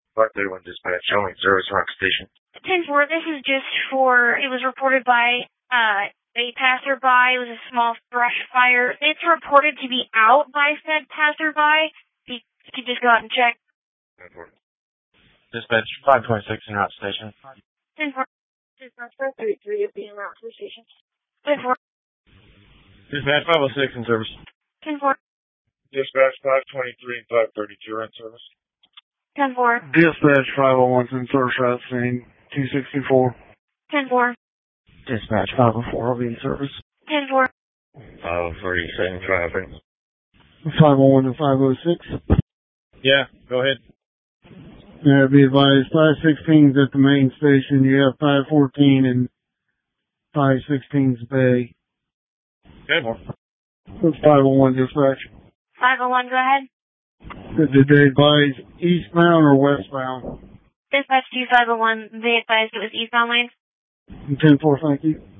531 dispatch, showing service rock station. 10-4, this is just for, it was reported by a passerby. It was a small brush fire. It's reported to be out by said passerby. You could just go out and check. 10-4. Dispatch 526 en route to station. 10-4. Dispatch 533 is being route to the station. 10-4. Dispatch 506 in service. 10-4. Dispatch 523 and 532 are in service. 10-4. Dispatch 501's in service route scene 264. 10-4. Dispatch 504 will be in service. 10-4. 503, same traffic. 501 to 506. Yeah, go ahead. Be advised, 516's at the main station. You have 514 and 516's bay. Good. That's 501 dispatch. 501, go ahead. Did they advise eastbound or westbound? Dispatch 2501, they advised it was eastbound lanes. 10-4, thank you.